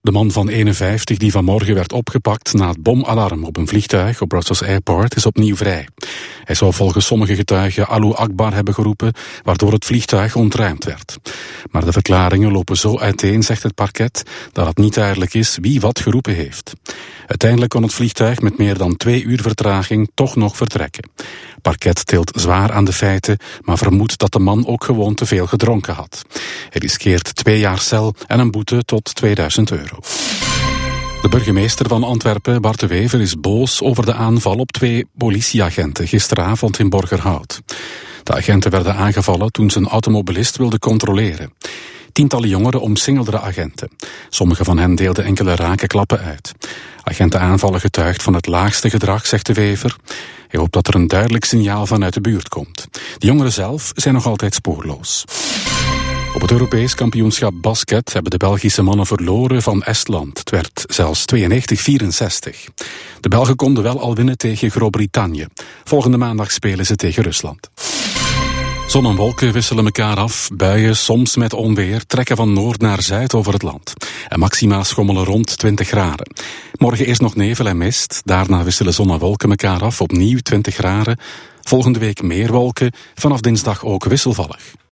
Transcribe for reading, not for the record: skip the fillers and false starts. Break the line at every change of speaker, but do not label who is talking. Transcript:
De man van 51 die vanmorgen werd opgepakt na het bomalarm op een vliegtuig op Brussels Airport is opnieuw vrij. Hij zou volgens sommige getuigen Allahu Akbar hebben geroepen, waardoor het vliegtuig ontruimd werd. Maar de verklaringen lopen zo uiteen, zegt het parket, dat het niet duidelijk is wie wat geroepen heeft. Uiteindelijk kon het vliegtuig met meer dan 2 uur vertraging toch nog vertrekken. Het parket tilt zwaar aan de feiten, maar vermoedt dat de man ook gewoon te veel gedronken had. Hij riskeert 2 jaar cel en een boete tot €2000. De burgemeester van Antwerpen, Bart de Wever, is boos over de aanval op 2 politieagenten gisteravond in Borgerhout. De agenten werden aangevallen toen ze een automobilist wilden controleren. Tientallen jongeren omsingelden de agenten. Sommige van hen deelden enkele rake klappen uit. Agentenaanvallen getuigt van het laagste gedrag, zegt de Wever. Hij hoopt dat er een duidelijk signaal vanuit de buurt komt. De jongeren zelf zijn nog altijd spoorloos. Op het Europees kampioenschap basket hebben de Belgische mannen verloren van Estland. Het werd zelfs 92-64. De Belgen konden wel al winnen tegen Groot-Brittannië. Volgende maandag spelen ze tegen Rusland. Zon en wolken wisselen elkaar af. Buien, soms met onweer, trekken van noord naar zuid over het land. En maxima schommelen rond 20 graden. Morgen eerst nog nevel en mist. Daarna wisselen zon en wolken elkaar af, opnieuw 20 graden. Volgende week meer wolken, vanaf dinsdag ook wisselvallig.